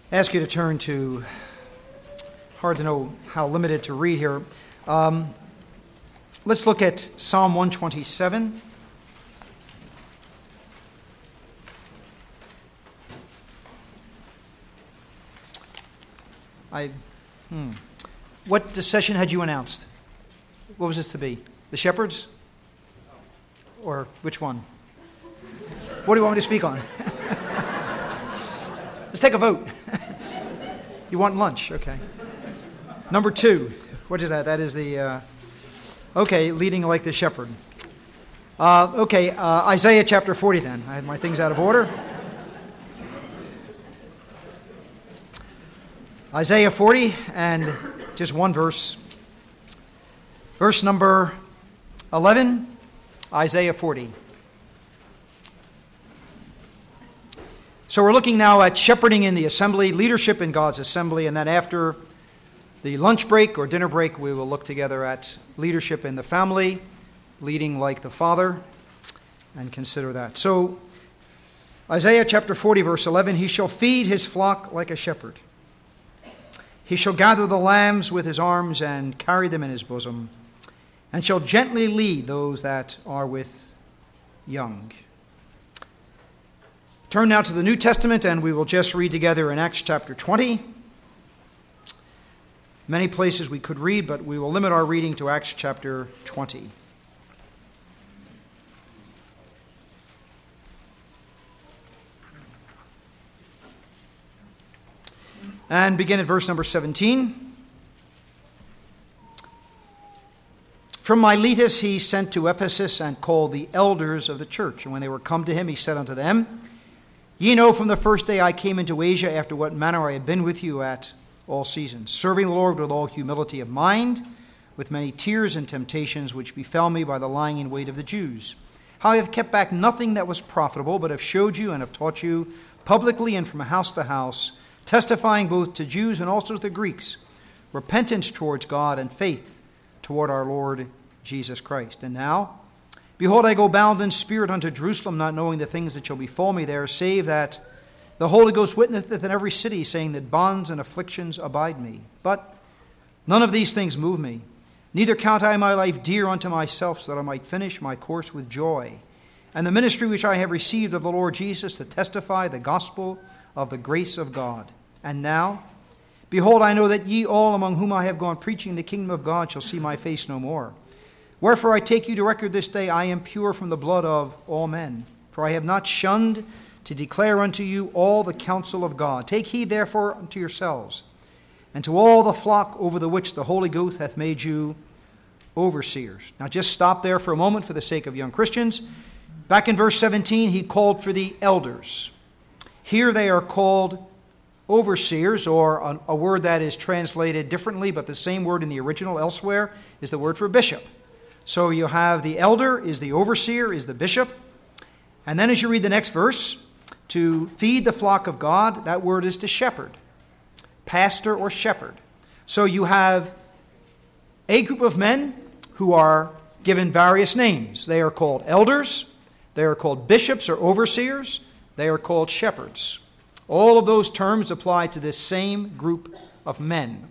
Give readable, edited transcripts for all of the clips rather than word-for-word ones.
ask you to turn to, hard to know how limited to read here. Let's look at Psalm 127. What session had you announced? What was this to be? The shepherds? Or which one? What do you want me to speak on? Let's take a vote. You want lunch? Okay. Number 2. What is that? That is the, leading like the shepherd. Isaiah chapter 40 then. I had my things out of order. Isaiah 40, and just one verse. Verse number 11, Isaiah 40. So we're looking now at shepherding in the assembly, leadership in God's assembly, and then after the lunch break or dinner break, we will look together at leadership in the family, leading like the Father, and consider that. So Isaiah chapter 40, verse 11, he shall feed his flock like a shepherd. He shall gather the lambs with his arms and carry them in his bosom, and shall gently lead those that are with young. Turn now to the New Testament, and we will just read together in Acts chapter 20. Many places we could read, but we will limit our reading to Acts chapter 20. And begin at verse number 17. From Miletus he sent to Ephesus and called the elders of the church. And when they were come to him, he said unto them, Ye know from the first day I came into Asia, after what manner I have been with you at all seasons, serving the Lord with all humility of mind, with many tears and temptations which befell me by the lying in wait of the Jews. How I have kept back nothing that was profitable, but have showed you and have taught you publicly and from house to house, testifying both to Jews and also to the Greeks, repentance towards God and faith toward our Lord Jesus Christ. And now, behold, I go bound in spirit unto Jerusalem, not knowing the things that shall befall me there, save that the Holy Ghost witnesseth in every city, saying that bonds and afflictions abide me. But none of these things move me. Neither count I my life dear unto myself, so that I might finish my course with joy, and the ministry which I have received of the Lord Jesus, to testify the gospel of the grace of God. And now, behold, I know that ye all among whom I have gone preaching the kingdom of God shall see my face no more. Wherefore I take you to record this day, I am pure from the blood of all men. For I have not shunned to declare unto you all the counsel of God. Take heed therefore unto yourselves, and to all the flock over the which the Holy Ghost hath made you overseers. Now just stop there for a moment for the sake of young Christians. Back in verse 17, he called for the elders. Here they are called overseers, or a word that is translated differently, but the same word in the original elsewhere is the word for bishop. So you have the elder is the overseer, is the bishop. And then as you read the next verse, to feed the flock of God, that word is to shepherd, pastor or shepherd. So you have a group of men who are given various names. They are called elders, they are called bishops or overseers, they are called shepherds. All of those terms apply to this same group of men,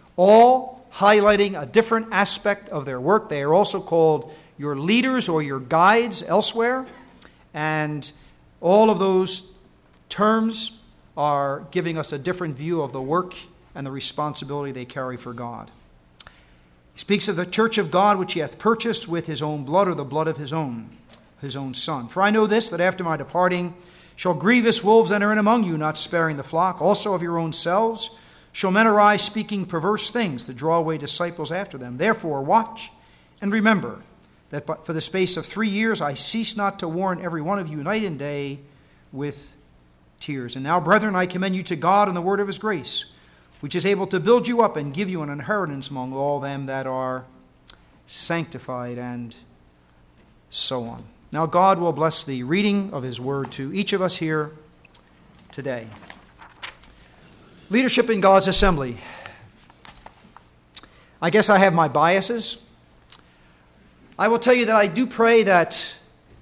all highlighting a different aspect of their work. They are also called your leaders or your guides elsewhere, and all of those terms are giving us a different view of the work and the responsibility they carry for God. He speaks of the church of God which he hath purchased with his own blood, or the blood of his own Son. For I know this, that after my departing shall grievous wolves enter in among you, not sparing the flock. Also of your own selves shall men arise speaking perverse things to draw away disciples after them. Therefore watch and remember that for the space of 3 years I cease not to warn every one of you night and day with tears. And now, brethren, I commend you to God and the word of his grace, which is able to build you up and give you an inheritance among all them that are sanctified, and so on. Now God will bless the reading of his word to each of us here today. Leadership in God's assembly. I guess I have my biases. I will tell you that I do pray that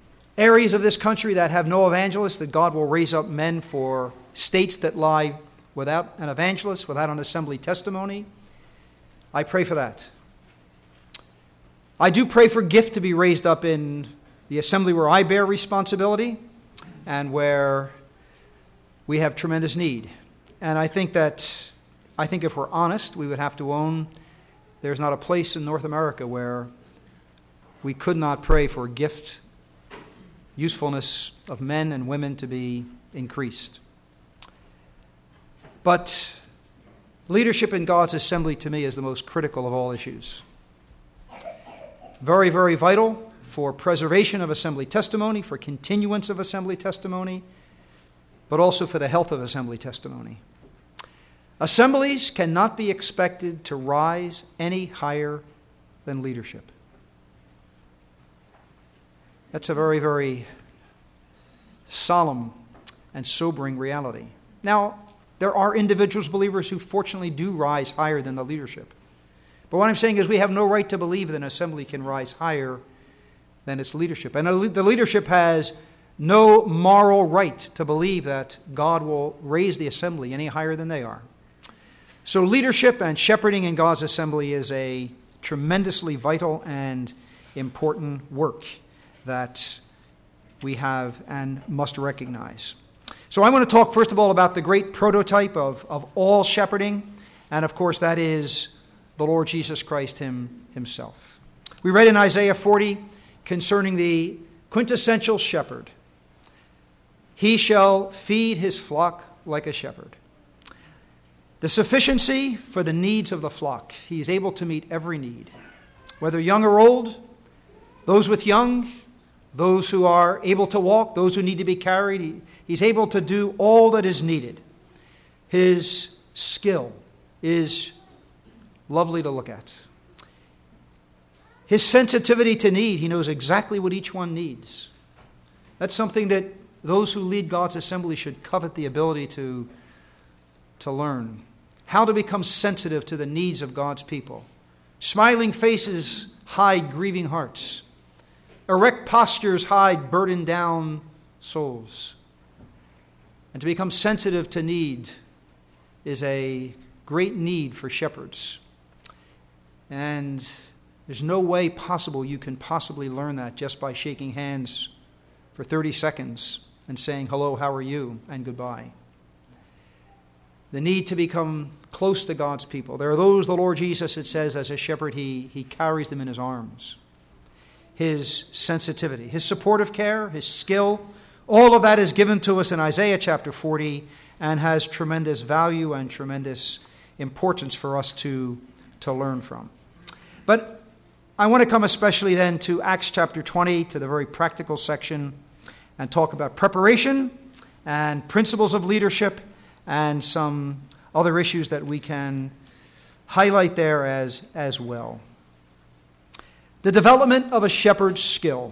areas of this country that have no evangelists, that God will raise up men for states that lie without an evangelist, without an assembly testimony. I pray for that. I do pray for gift to be raised up in the assembly where I bear responsibility and where we have tremendous need. And I think if we're honest, we would have to own there's not a place in North America where we could not pray for gift, usefulness of men and women to be increased. But leadership in God's assembly to me is the most critical of all issues. Very, very vital for preservation of assembly testimony, for continuance of assembly testimony, but also for the health of assembly testimony. Assemblies cannot be expected to rise any higher than leadership. That's a very, very solemn and sobering reality. Now, there are individuals, believers, who fortunately do rise higher than the leadership. But what I'm saying is we have no right to believe that an assembly can rise higher than its leadership. And the leadership has no moral right to believe that God will raise the assembly any higher than they are. So leadership and shepherding in God's assembly is a tremendously vital and important work that we have and must recognize. So I want to talk first of all about the great prototype of all shepherding, and of course that is the Lord Jesus Christ himself. We read in Isaiah 40 concerning the quintessential shepherd. He shall feed his flock like a shepherd. The sufficiency for the needs of the flock. He is able to meet every need, whether young or old, those with young, those who are able to walk, those who need to be carried. He's able to do all that is needed. His skill is lovely to look at. His sensitivity to need, he knows exactly what each one needs. That's something that those who lead God's assembly should covet the ability to learn. How to become sensitive to the needs of God's people. Smiling faces hide grieving hearts. Erect postures hide burdened down souls. And to become sensitive to need is a great need for shepherds. And there's no way possible you can possibly learn that just by shaking hands for 30 seconds and saying, hello, how are you, and goodbye. The need to become close to God's people. There are those, the Lord Jesus, it says, as a shepherd, he carries them in his arms. His sensitivity, his supportive care, his skill, all of that is given to us in Isaiah chapter 40 and has tremendous value and tremendous importance for us to learn from. But I want to come especially then to Acts chapter 20, to the very practical section, and talk about preparation and principles of leadership and some other issues that we can highlight there as well. The development of a shepherd's skill.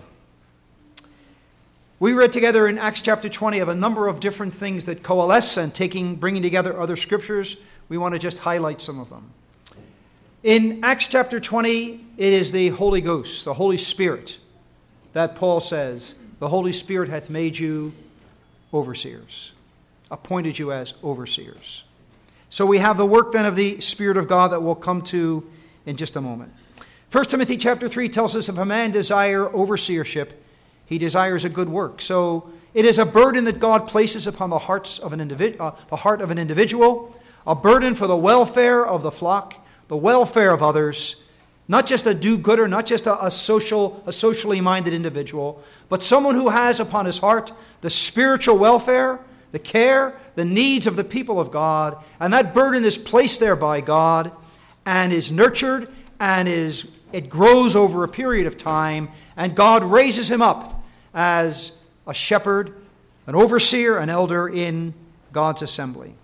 We read together in Acts chapter 20 of a number of different things that coalesce and bringing together other scriptures. We want to just highlight some of them. In Acts chapter 20, it is the Holy Ghost, the Holy Spirit, that Paul says, the Holy Spirit hath made you overseers, appointed you as overseers. So we have the work then of the Spirit of God that we'll come to in just a moment. 1 Timothy chapter 3 tells us if a man desire overseership, he desires a good work. So it is a burden that God places upon the heart of an individual, a burden for the welfare of the flock, the welfare of others, not just a do-gooder, not just a socially minded individual, but someone who has upon his heart the spiritual welfare, the care, the needs of the people of God, and that burden is placed there by God and is nurtured and it grows over a period of time, and God raises him up as a shepherd, an overseer, an elder in God's assembly.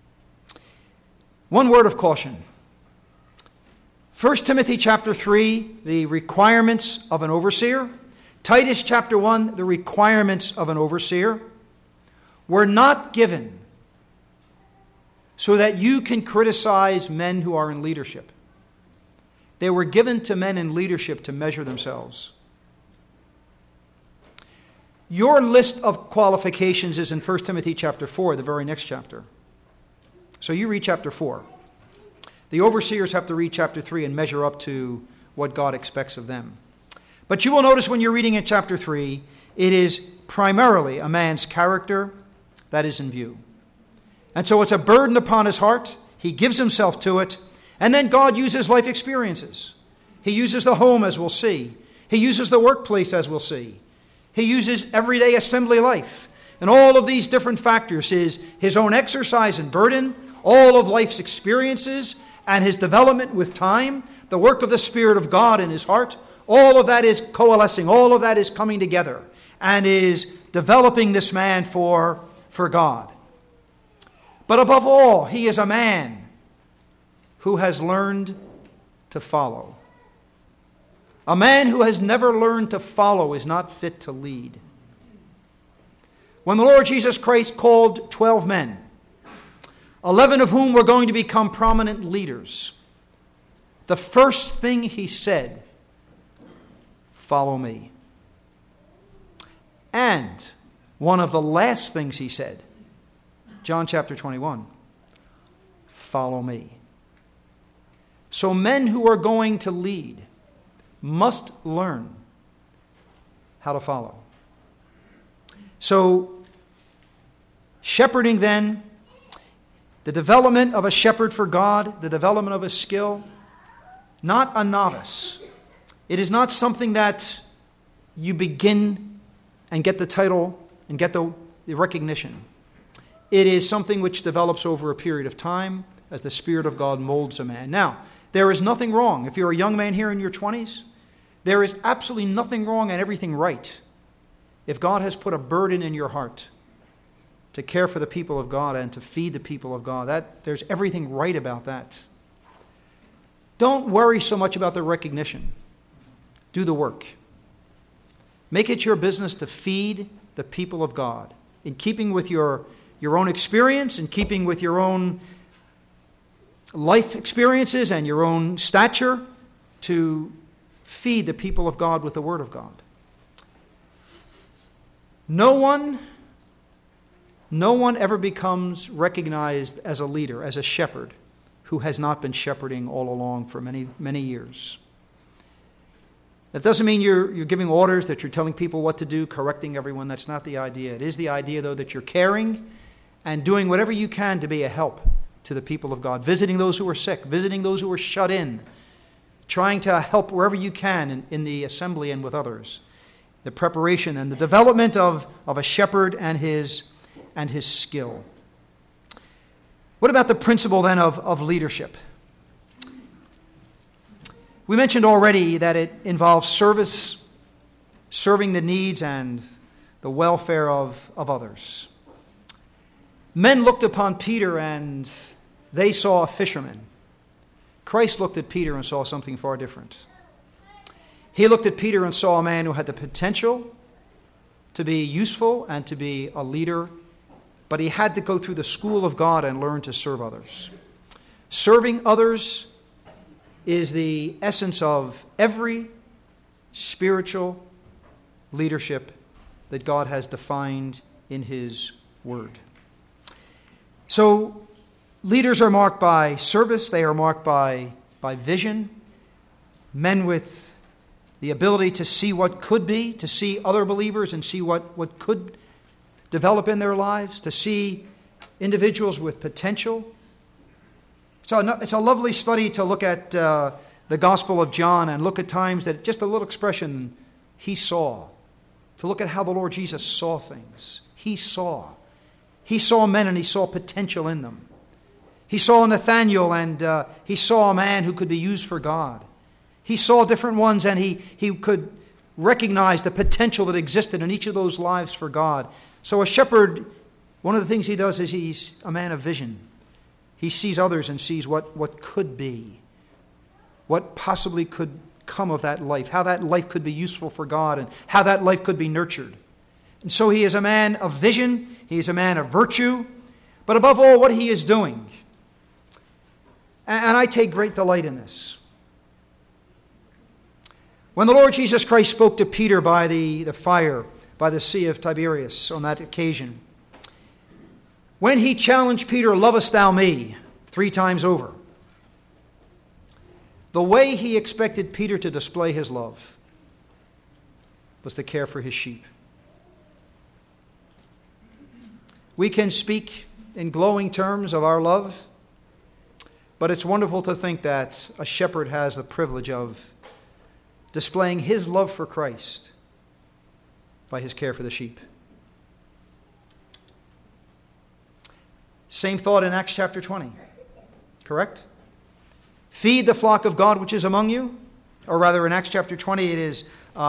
One word of caution. 1 Timothy chapter 3, the requirements of an overseer. Titus chapter 1, the requirements of an overseer, were not given so that you can criticize men who are in leadership. They were given to men in leadership to measure themselves. Your list of qualifications is in 1 Timothy chapter 4, the very next chapter. So you read chapter 4. The overseers have to read chapter 3 and measure up to what God expects of them. But you will notice when you're reading in chapter 3, it is primarily a man's character that is in view. And so it's a burden upon his heart. He gives himself to it. And then God uses life experiences. He uses the home, as we'll see. He uses the workplace, as we'll see. He uses everyday assembly life. And all of these different factors is his own exercise and burden, all of life's experiences, and his development with time, the work of the Spirit of God in his heart. All of that is coalescing. All of that is coming together and is developing this man for God. But above all, he is a man who has learned to follow. A man who has never learned to follow is not fit to lead. When the Lord Jesus Christ called 12 men, 11 of whom were going to become prominent leaders, the first thing he said, "Follow me." And one of the last things he said, John chapter 21, "Follow me." So men who are going to lead must learn how to follow. So, shepherding then, the development of a shepherd for God, the development of a skill, not a novice. It is not something that you begin and get the title and get the recognition. It is something which develops over a period of time as the Spirit of God molds a man. Now, there is nothing wrong. If you're a young man here in your 20s, there is absolutely nothing wrong and everything right if God has put a burden in your heart to care for the people of God and to feed the people of God. There's everything right about that. Don't worry so much about the recognition. Do the work. Make it your business to feed the people of God in keeping with your own experience, in keeping with your own life experiences and your own stature, to feed the people of God with the Word of God. No one ever becomes recognized as a leader, as a shepherd, who has not been shepherding all along for many, many years. That doesn't mean you're giving orders, that you're telling people what to do, correcting everyone. That's not the idea. It is the idea, though, that you're caring and doing whatever you can to be a help to the people of God, visiting those who are sick, visiting those who are shut in, trying to help wherever you can in the assembly and with others. The preparation and the development of a shepherd and his skill. What about the principle then of leadership? We mentioned already that it involves service, serving the needs and the welfare of others. Men looked upon Peter and they saw a fisherman. Christ looked at Peter and saw something far different. He looked at Peter and saw a man who had the potential to be useful and to be a leader, but he had to go through the school of God and learn to serve others. Serving others is the essence of every spiritual leadership that God has defined in His Word. So, leaders are marked by service, they are marked by vision, men with the ability to see what could be, to see other believers and see what could develop in their lives, to see individuals with potential. So it's a lovely study to look at the Gospel of John and look at times that just a little expression, he saw. To look at how the Lord Jesus saw things. He saw. He saw men and he saw potential in them. He saw Nathanael and he saw a man who could be used for God. He saw different ones and he could recognize the potential that existed in each of those lives for God. So a shepherd, one of the things he does is he's a man of vision. He sees others and sees what could be, what possibly could come of that life, how that life could be useful for God and how that life could be nurtured. And so he is a man of vision, he is a man of virtue, but above all, what he is doing. And I take great delight in this. When the Lord Jesus Christ spoke to Peter by the fire, by the Sea of Tiberias on that occasion, When he challenged Peter, "Lovest thou me?" 3 times over, the way he expected Peter to display his love was to care for his sheep. We can speak in glowing terms of our love, but it's wonderful to think that a shepherd has the privilege of displaying his love for Christ by his care for the sheep. Same thought in Acts chapter 20, correct? Feed the flock of God which is among you. Or rather, in Acts chapter 20, it is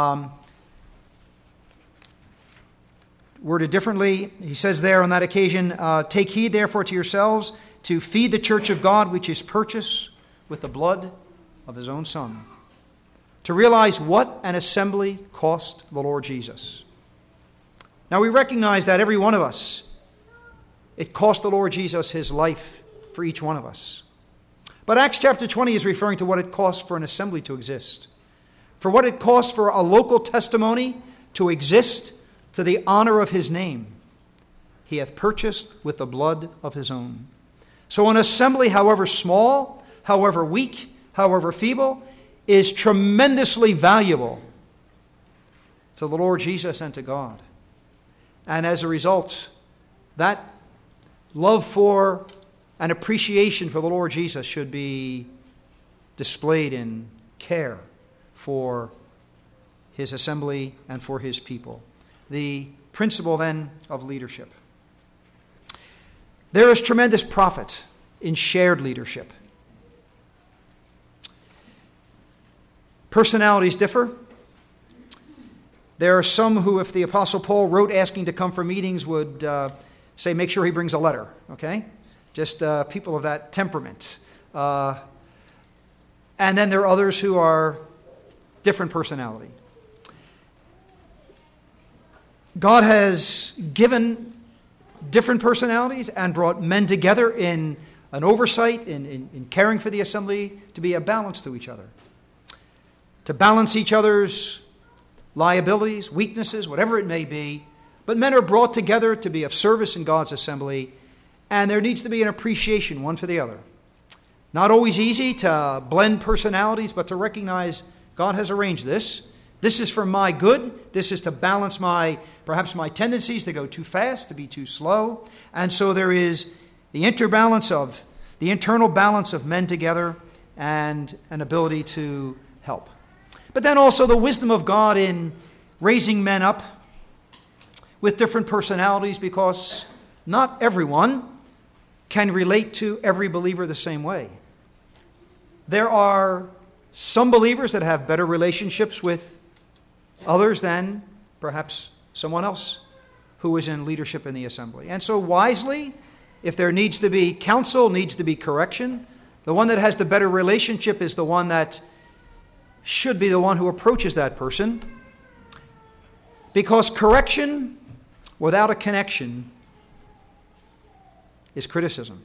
worded differently. He says there on that occasion, "Take heed therefore to yourselves to feed the church of God which is purchased with the blood of his own Son." To realize what an assembly cost the Lord Jesus. Now we recognize that every one of us, it cost the Lord Jesus his life for each one of us. But Acts chapter 20 is referring to what it costs for an assembly to exist. For what it costs for a local testimony to exist to the honor of his name. He hath purchased with the blood of his own. So an assembly, however small, however weak, however feeble, is tremendously valuable to the Lord Jesus and to God. And as a result, that love for and appreciation for the Lord Jesus should be displayed in care for his assembly and for his people. The principle then of leadership. There is tremendous profit in shared leadership. Personalities differ. There are some who, if the Apostle Paul wrote asking to come for meetings, would say, make sure he brings a letter, okay? Just people of that temperament. And then there are others who are different personality. God has given different personalities and brought men together in an oversight, in caring for the assembly, to be a balance to each other. To balance each other's liabilities, weaknesses, whatever it may be. But men are brought together to be of service in God's assembly, and there needs to be an appreciation one for the other. Not always easy to blend personalities, but to recognize God has arranged this. This is for my good. This is to balance perhaps my tendencies to go too fast, to be too slow. And so there is the internal balance of men together and an ability to help. But then also the wisdom of God in raising men up with different personalities, because not everyone can relate to every believer the same way. There are some believers that have better relationships with others than perhaps someone else who is in leadership in the assembly. And so wisely, if there needs to be counsel, needs to be correction, the one that has the better relationship is the one that should be the one who approaches that person. Because correction without a connection is criticism.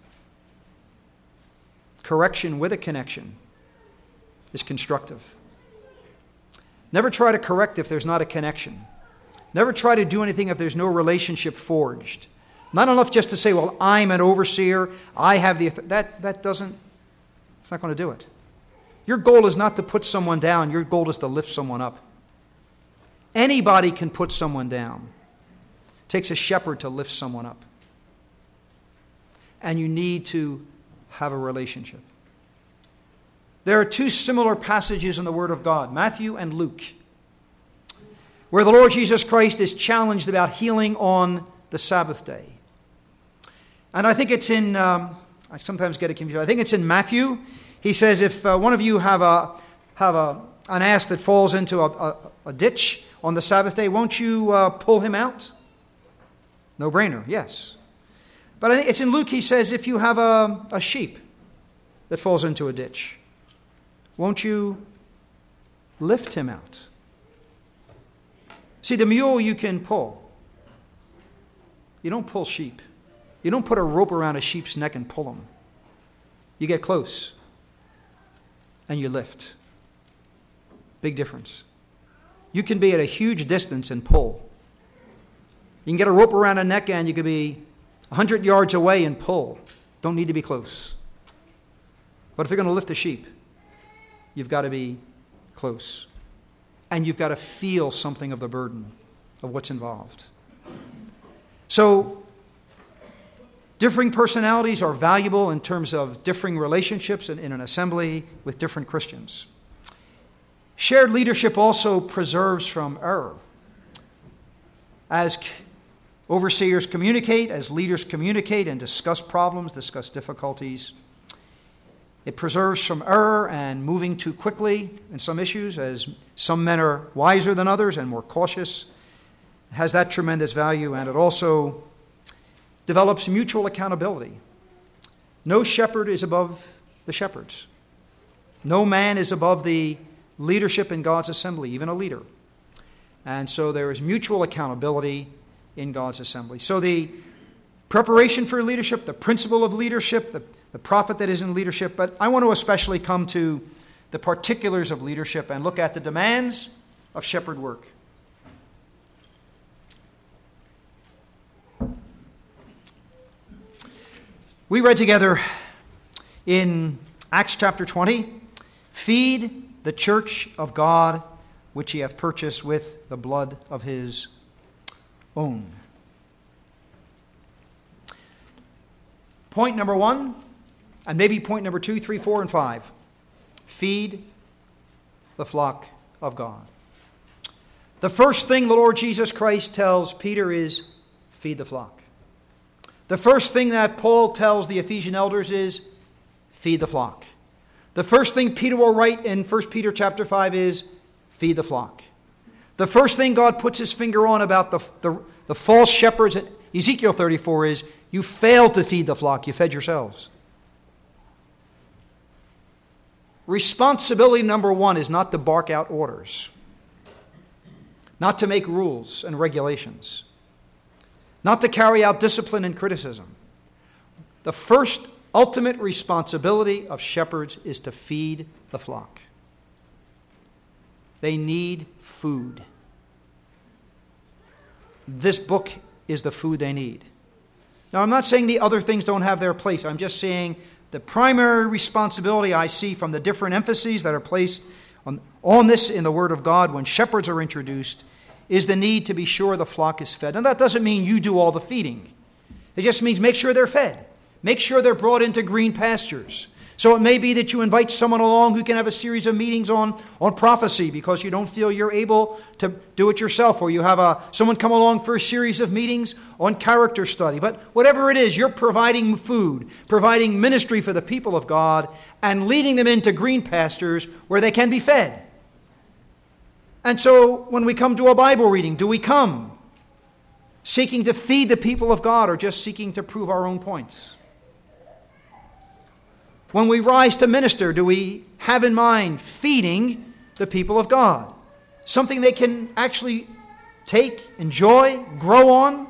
Correction with a connection is constructive. Never try to correct if there's not a connection. Never try to do anything if there's no relationship forged. Not enough just to say, well, I'm an overseer, I have the authority. It's not going to do it. Your goal is not to put someone down. Your goal is to lift someone up. Anybody can put someone down. It takes a shepherd to lift someone up. And you need to have a relationship. There are 2 similar passages in the Word of God, Matthew and Luke, where the Lord Jesus Christ is challenged about healing on the Sabbath day. And I think it's in, I sometimes get it confused, I think it's in Matthew. He says, if one of you have an ass that falls into a ditch on the Sabbath day, won't you pull him out? No brainer, yes. But I think it's in Luke, he says, if you have a sheep that falls into a ditch, won't you lift him out? See, the mule you can pull. You don't pull sheep. You don't put a rope around a sheep's neck and pull him. You get close and you lift. Big difference. You can be at a huge distance and pull. You can get a rope around a neck and you can be 100 yards away and pull. Don't need to be close. But if you're going to lift a sheep, you've got to be close. And you've got to feel something of the burden of what's involved. So, differing personalities are valuable in terms of differing relationships in an assembly with different Christians. Shared leadership also preserves from error. As overseers communicate, as leaders communicate and discuss problems, discuss difficulties, it preserves from error and moving too quickly in some issues, as some men are wiser than others and more cautious. It has that tremendous value, and it also develops mutual accountability. No shepherd is above the shepherds. No man is above the leadership in God's assembly, even a leader. And so there is mutual accountability in God's assembly. So the preparation for leadership, the principle of leadership, the prophet that is in leadership, but I want to especially come to the particulars of leadership and look at the demands of shepherd work. We read together in Acts chapter 20, "Feed the church of God, which he hath purchased with the blood of his own." Point number 1, and maybe point number 2, 3, 4, and 5. Feed the flock of God. The first thing the Lord Jesus Christ tells Peter is, feed the flock. The first thing that Paul tells the Ephesian elders is, feed the flock. The first thing Peter will write in 1 Peter chapter 5 is, feed the flock. The first thing God puts his finger on about the false shepherds at Ezekiel 34 is, you failed to feed the flock, you fed yourselves. Responsibility number 1 is not to bark out orders, not to make rules and regulations, not to carry out discipline and criticism. The first ultimate responsibility of shepherds is to feed the flock. They need food. This book is the food they need. Now, I'm not saying the other things don't have their place. I'm just saying the primary responsibility I see from the different emphases that are placed on this in the Word of God when shepherds are introduced is the need to be sure the flock is fed. And that doesn't mean you do all the feeding. It just means make sure they're fed. Make sure they're brought into green pastures. So it may be that you invite someone along who can have a series of meetings on prophecy because you don't feel you're able to do it yourself, or you have someone come along for a series of meetings on character study. But whatever it is, you're providing food, providing ministry for the people of God, and leading them into green pastures where they can be fed. And so when we come to a Bible reading, do we come seeking to feed the people of God or just seeking to prove our own points? When we rise to minister, do we have in mind feeding the people of God? Something they can actually take, enjoy, grow on?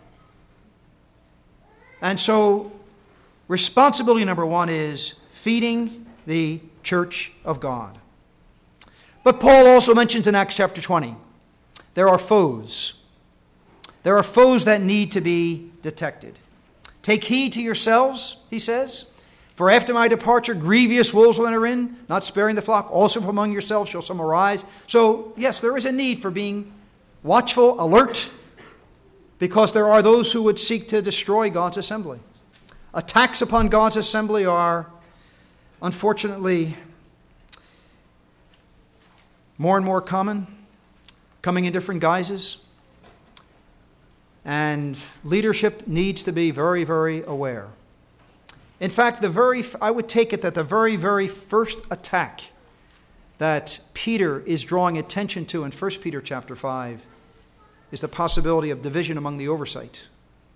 And so responsibility number 1 is feeding the church of God. But Paul also mentions in Acts chapter 20, there are foes. There are foes that need to be detected. Take heed to yourselves, he says, for after my departure, grievous wolves will enter in, not sparing the flock. Also from among yourselves shall some arise. So, yes, there is a need for being watchful, alert, because there are those who would seek to destroy God's assembly. Attacks upon God's assembly are, unfortunately, more and more common, coming in different guises. And leadership needs to be very, very aware. In fact, I would take it that the very, very first attack that Peter is drawing attention to in 1 Peter chapter 5 is the possibility of division among the oversight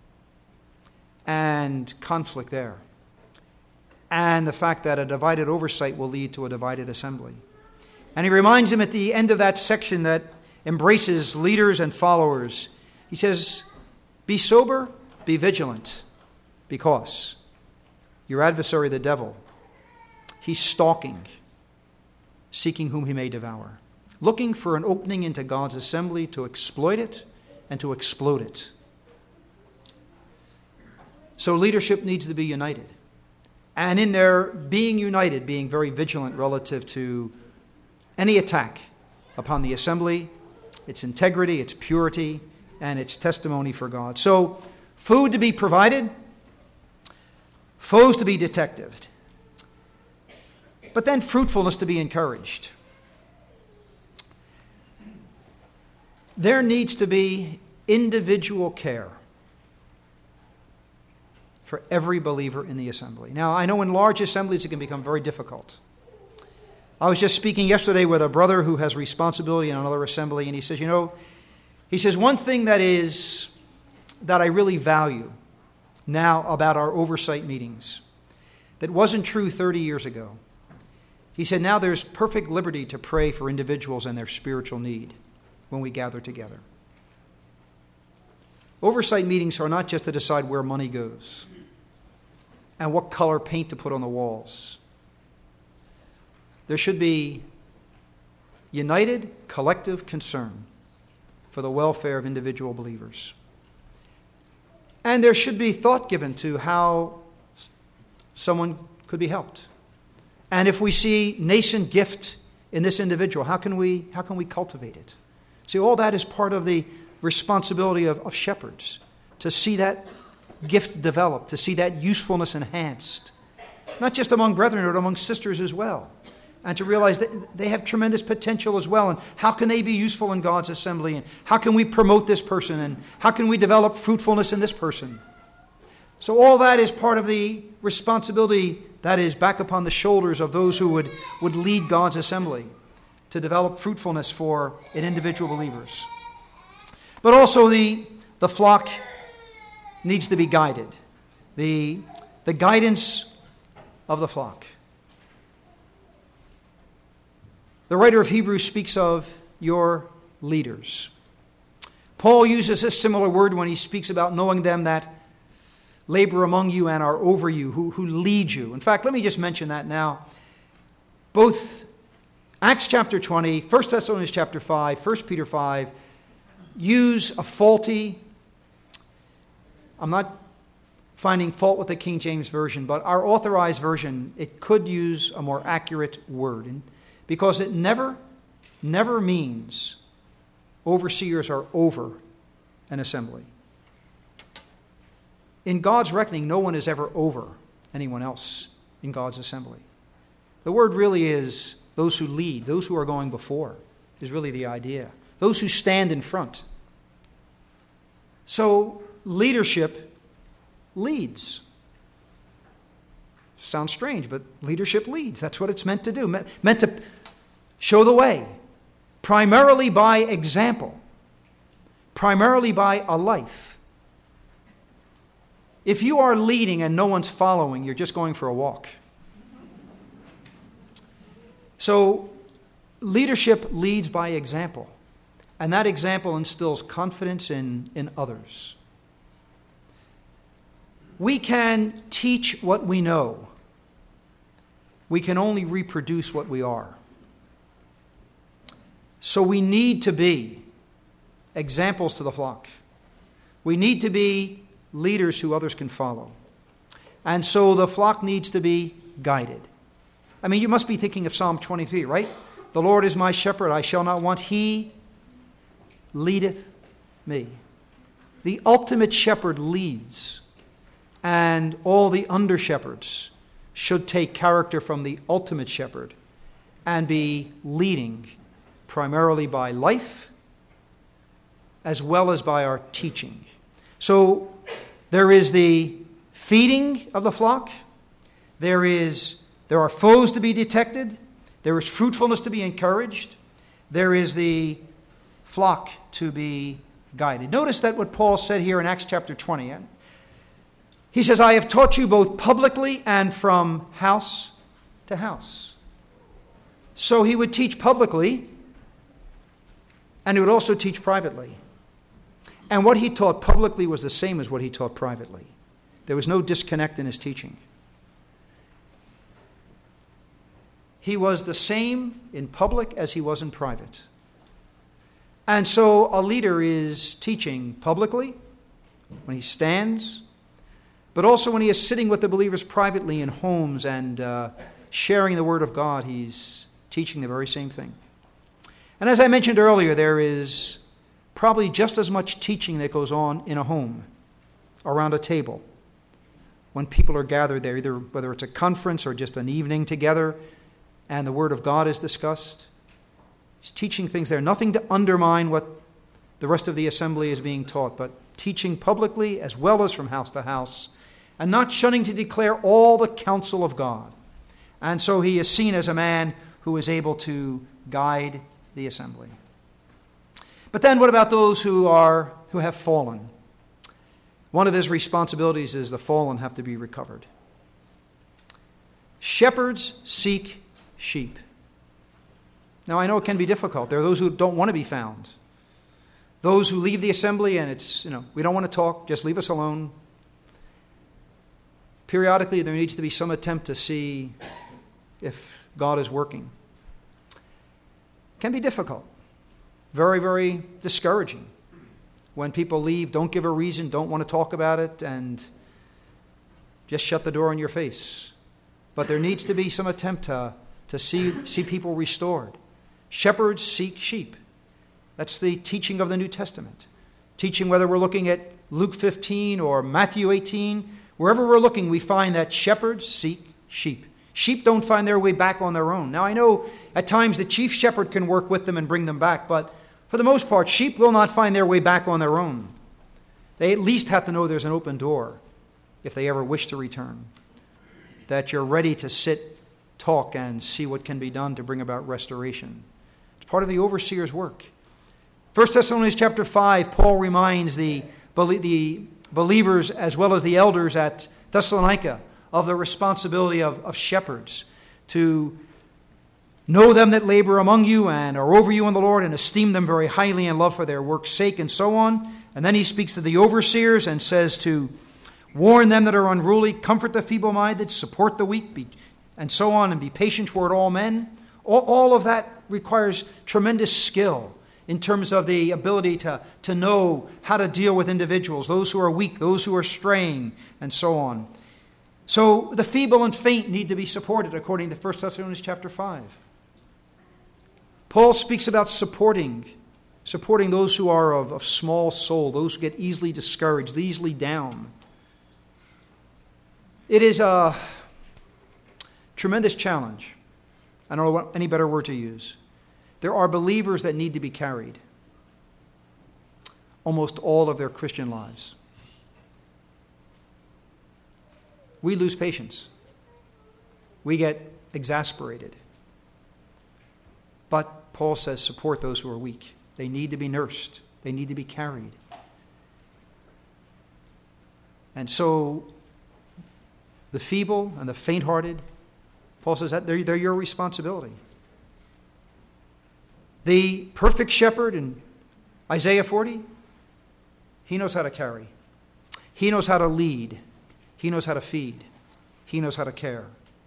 and conflict there. And the fact that a divided oversight will lead to a divided assembly. And he reminds him at the end of that section that embraces leaders and followers. He says, be sober, be vigilant, because your adversary, the devil, he's stalking, seeking whom he may devour, looking for an opening into God's assembly to exploit it and to explode it. So leadership needs to be united. And in their being united, being very vigilant relative to any attack upon the assembly, its integrity, its purity, and its testimony for God. So food to be provided, foes to be detected, but then fruitfulness to be encouraged. There needs to be individual care for every believer in the assembly. Now, I know in large assemblies it can become very difficult. I was just speaking yesterday with a brother who has responsibility in another assembly, and he says, one thing that I really value now about our oversight meetings that wasn't true 30 years ago. He said, now there's perfect liberty to pray for individuals and their spiritual need when we gather together. Oversight meetings are not just to decide where money goes and what color paint to put on the walls. There should be united, collective concern for the welfare of individual believers. And there should be thought given to how someone could be helped. And if we see nascent gift in this individual, how can we cultivate it? See, all that is part of the responsibility of shepherds, to see that gift develop, to see that usefulness enhanced, not just among brethren, but among sisters as well, and to realize that they have tremendous potential as well, and how can they be useful in God's assembly, and how can we promote this person, and how can we develop fruitfulness in this person. So all that is part of the responsibility that is back upon the shoulders of those who would lead God's assembly, to develop fruitfulness in individual believers. But also the flock needs to be guided. The guidance of the flock. The writer of Hebrews speaks of your leaders. Paul uses a similar word when he speaks about knowing them that labor among you and are over you, who lead you. In fact, let me just mention that now. Both Acts chapter 20, 1 Thessalonians chapter 5, 1 Peter 5, use a faulty, I'm not finding fault with the King James Version, but our authorized version, it could use a more accurate word, because it never means overseers are over an assembly. In God's reckoning, no one is ever over anyone else in God's assembly. The word really is those who lead, those who are going before, is really the idea. Those who stand in front. So leadership leads. Sounds strange, but leadership leads. That's what it's meant to do. Meant to show the way. Primarily by example. Primarily by a life. If you are leading and no one's following, you're just going for a walk. So leadership leads by example. And that example instills confidence in others. We can teach what we know. We can only reproduce what we are. So we need to be examples to the flock. We need to be leaders who others can follow. And so the flock needs to be guided. I mean, you must be thinking of Psalm 23, right? The Lord is my shepherd, I shall not want. He leadeth me. The ultimate shepherd leads, and all the under-shepherds should take character from the ultimate shepherd and be leading primarily by life as well as by our teaching. So there is the feeding of the flock. There are foes to be detected. There is fruitfulness to be encouraged. There is the flock to be guided. Notice that what Paul said here in Acts chapter 20. He says, I have taught you both publicly and from house to house. So he would teach publicly, and he would also teach privately. And what he taught publicly was the same as what he taught privately. There was no disconnect in his teaching. He was the same in public as he was in private. And so a leader is teaching publicly when he stands, But also when he is sitting with the believers privately in homes and sharing the Word of God, he's teaching the very same thing. And as I mentioned earlier, there is probably just as much teaching that goes on in a home, around a table, when people are gathered there, either whether it's a conference or just an evening together, and the Word of God is discussed. He's teaching things there, nothing to undermine what the rest of the assembly is being taught, but teaching publicly as well as from house to house, and not shunning to declare all the counsel of God. And so he is seen as a man who is able to guide the assembly. But then what about those who have fallen? One of his responsibilities is the fallen have to be recovered. Shepherds seek sheep. Now I know it can be difficult. There are those who don't want to be found. Those who leave the assembly and it's, we don't want to talk, just leave us alone. Periodically there needs to be some attempt to see if God is working. It can be difficult. Very, very discouraging. When people leave, don't give a reason, don't want to talk about it, and just shut the door in your face. But there needs to be some attempt to see people restored. Shepherds seek sheep. That's the teaching of the New Testament. Teaching, whether we're looking at Luke 15 or Matthew 18, wherever we're looking, we find that shepherds seek sheep. Sheep don't find their way back on their own. Now, I know at times the chief shepherd can work with them and bring them back, but for the most part, sheep will not find their way back on their own. They at least have to know there's an open door if they ever wish to return. That you're ready to sit, talk, and see what can be done to bring about restoration. It's part of the overseer's work. 1 Thessalonians chapter 5, Paul reminds the believers as well as the elders at Thessalonica of the responsibility of shepherds to know them that labor among you and are over you in the Lord and esteem them very highly in love for their work's sake and so on. And then he speaks to the overseers and says to warn them that are unruly, comfort the feeble-minded, support the weak, and so on, and be patient toward all men. All of that requires tremendous skill in terms of the ability to know how to deal with individuals, those who are weak, those who are straying, and so on. So the feeble and faint need to be supported according to 1 Thessalonians chapter 5. Paul speaks about supporting those who are of small soul, those who get easily discouraged, easily down. It is a tremendous challenge. I don't know what any better word to use. There are believers that need to be carried almost all of their Christian lives. We lose patience. We get exasperated. But Paul says support those who are weak. They need to be nursed. They need to be carried. And so the feeble and the faint-hearted, Paul says that they're your responsibility. The perfect shepherd in Isaiah 40, he knows how to carry. He knows how to lead. He knows how to feed. He knows how to care.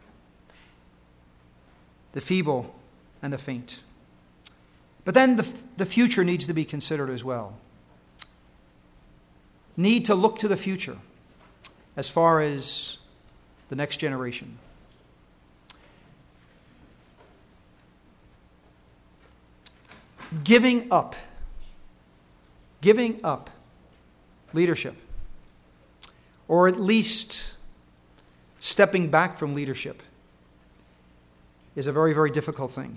The feeble and the faint. But then the future needs to be considered as well. Need to look to the future as far as the next generation. Giving up leadership, or at least stepping back from leadership, is a very, very difficult thing.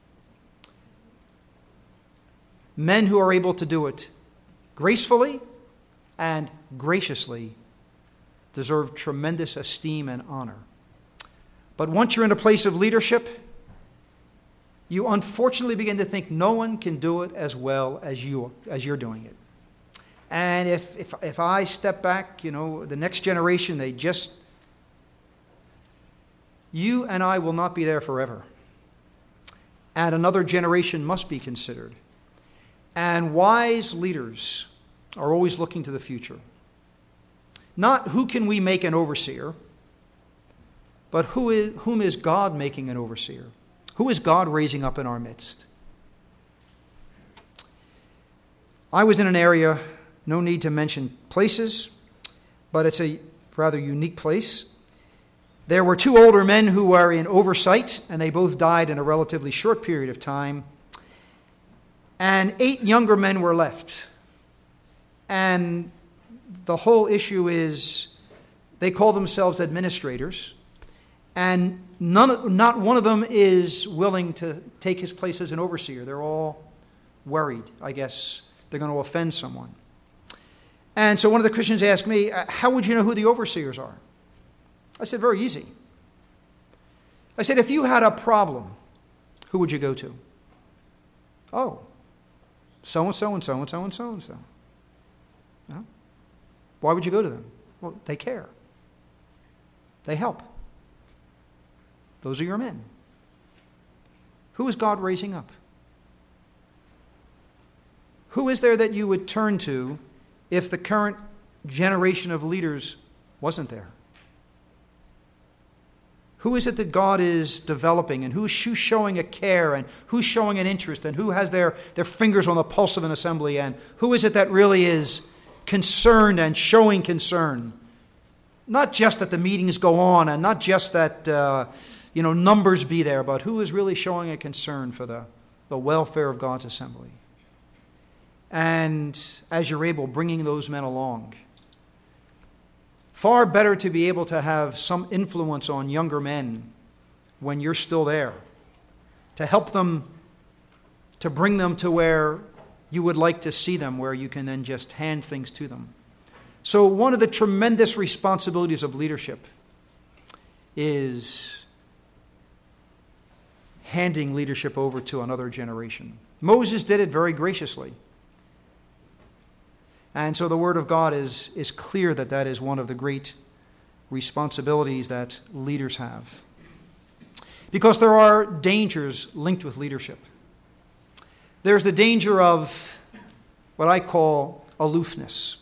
Men who are able to do it gracefully and graciously deserve tremendous esteem and honor. But once you're in a place of leadership, you unfortunately begin to think no one can do it as well as you're doing it. And if I step back, the next generation, you and I will not be there forever. And another generation must be considered. And wise leaders are always looking to the future. Not who can we make an overseer, but whom is God making an overseer? Who is God raising up in our midst? I was in an area, no need to mention places, but it's a a rather unique place. There were 2 older men who were in oversight, and they both died in a relatively short period of time. And 8 younger men were left. And the whole issue is they call themselves administrators, and not one of them is willing to take his place as an overseer. They're all worried. I guess they're going to offend someone. And so one of the Christians asked me, how would you know who the overseers are? I said, very easy. I said, if you had a problem, who would you go to? Oh, so-and-so and so-and-so and so-and-so. No? Why would you go to them? Well, they care. They help. Those are your men. Who is God raising up? Who is there that you would turn to if the current generation of leaders wasn't there? Who is it that God is developing, and who's showing a care, and who's showing an interest, and who has their fingers on the pulse of an assembly, and who is it that really is concerned and showing concern? Not just that the meetings go on, and not just that numbers be there, but who is really showing a concern for the welfare of God's assembly? And as you're able, bringing those men along. Far better to be able to have some influence on younger men when you're still there, to help them, to bring them to where you would like to see them, where you can then just hand things to them. So one of the tremendous responsibilities of leadership is handing leadership over to another generation. Moses did it very graciously. And so the Word of God is clear that is one of the great responsibilities that leaders have. Because there are dangers linked with leadership. There's the danger of what I call aloofness.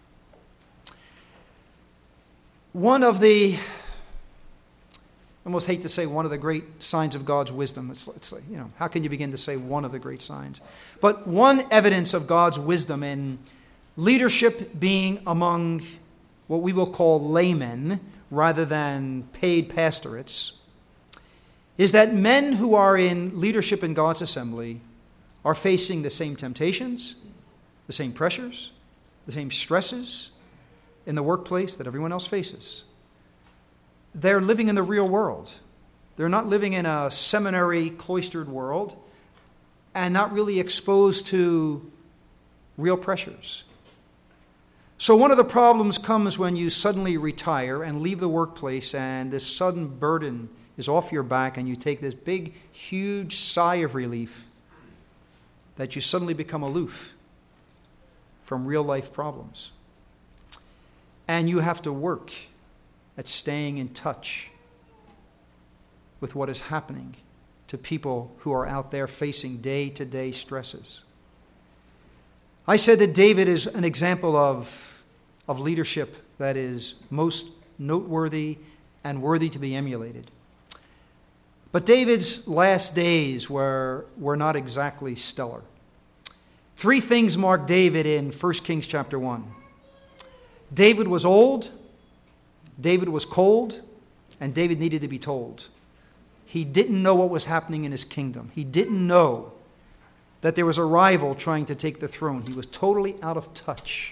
One of the, I almost hate to say one of the great signs of God's wisdom. It's how can you begin to say one of the great signs? But one evidence of God's wisdom in leadership being among what we will call laymen rather than paid pastorates is that men who are in leadership in God's assembly are facing the same temptations, the same pressures, the same stresses in the workplace that everyone else faces. They're living in the real world. They're not living in a seminary, cloistered world and not really exposed to real pressures. So one of the problems comes when you suddenly retire and leave the workplace, and this sudden burden is off your back, and you take this big, huge sigh of relief that you suddenly become aloof from real life problems. And you have to work at staying in touch with what is happening to people who are out there facing day-to-day stresses. I said that David is an example of leadership that is most noteworthy and worthy to be emulated. But David's last days were not exactly stellar. 3 things mark David in 1 Kings chapter 1. David was old, David was cold, and David needed to be told. He didn't know what was happening in his kingdom. He didn't know that there was a rival trying to take the throne. He was totally out of touch.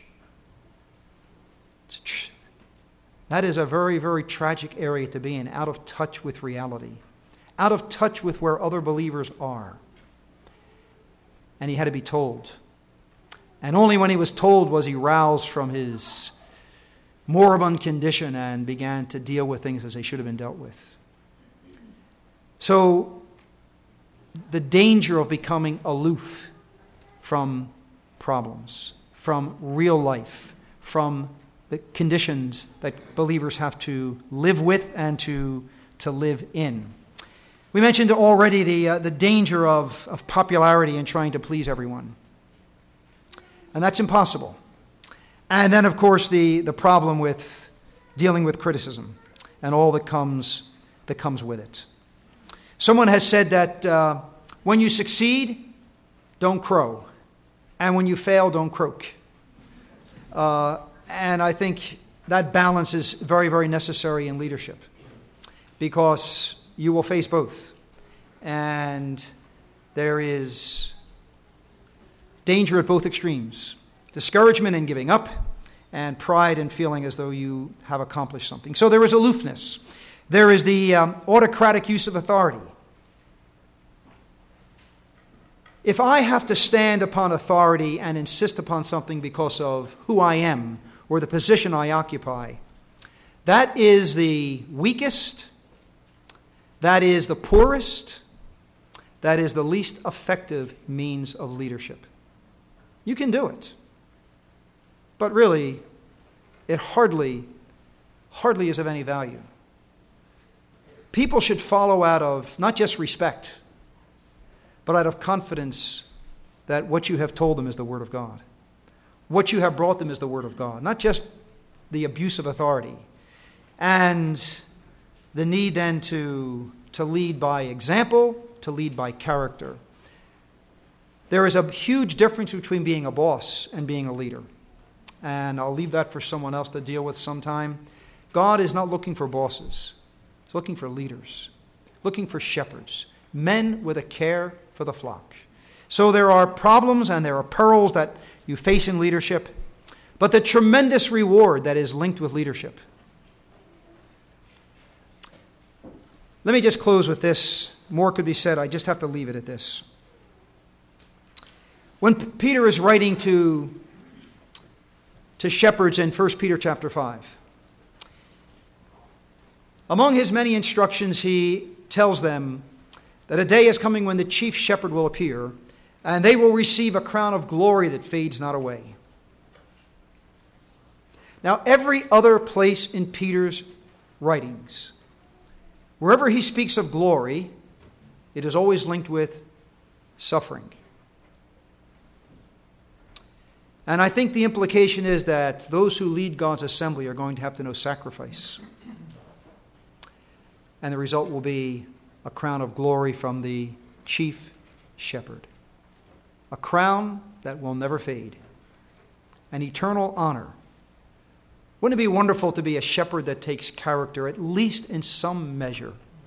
That is a very, very tragic area to be in, out of touch with reality, out of touch with where other believers are. And he had to be told. And only when he was told was he roused from his moribund condition and began to deal with things as they should have been dealt with. So, the danger of becoming aloof from problems, from real life, from the conditions that believers have to live with and to live in. We mentioned already the danger of popularity and trying to please everyone. And that's impossible. And then, of course, the problem with dealing with criticism and all that comes with it. Someone has said that when you succeed, don't crow. And when you fail, don't croak. And I think that balance is very, very necessary in leadership, because you will face both. And there is danger at both extremes. Discouragement in giving up, and pride in feeling as though you have accomplished something. So there is aloofness. There is the autocratic use of authority. If I have to stand upon authority and insist upon something because of who I am or the position I occupy, that is the weakest, that is the poorest, that is the least effective means of leadership. You can do it, but really, it hardly is of any value. People should follow out of not just respect, but out of confidence that what you have told them is the Word of God. What you have brought them is the Word of God, not just the abuse of authority. And the need then to lead by example, to lead by character. There is a huge difference between being a boss and being a leader. And I'll leave that for someone else to deal with sometime. God is not looking for bosses. He's looking for leaders, looking for shepherds, men with a care for the flock. So there are problems and there are perils that you face in leadership, but the tremendous reward that is linked with leadership. Let me just close with this. More could be said. I just have to leave it at this. When Peter is writing to shepherds in 1 Peter chapter 5, among his many instructions, he tells them that a day is coming when the chief shepherd will appear, and they will receive a crown of glory that fades not away. Now, every other place in Peter's writings, wherever he speaks of glory, it is always linked with suffering. And I think the implication is that those who lead God's assembly are going to have to know sacrifice. And the result will be a crown of glory from the chief shepherd. A crown that will never fade. An eternal honor. Wouldn't it be wonderful to be a shepherd that takes character, at least in some measure,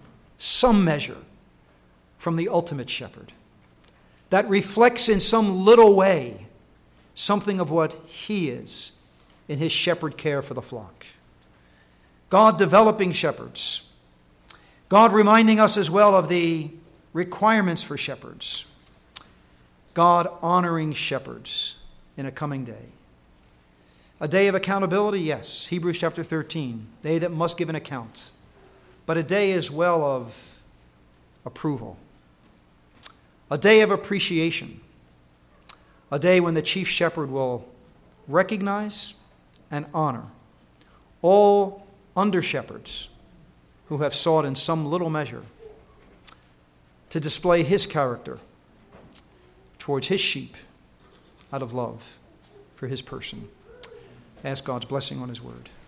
from the ultimate shepherd? That reflects in some little way something of what he is in his shepherd care for the flock. God developing shepherds. God reminding us as well of the requirements for shepherds. God honoring shepherds in a coming day. A day of accountability, yes. Hebrews chapter 13, day that must give an account. But a day as well of approval. A day of appreciation. A day when the chief shepherd will recognize and honor all under shepherds who have sought in some little measure to display his character towards his sheep out of love for his person. Ask God's blessing on his word.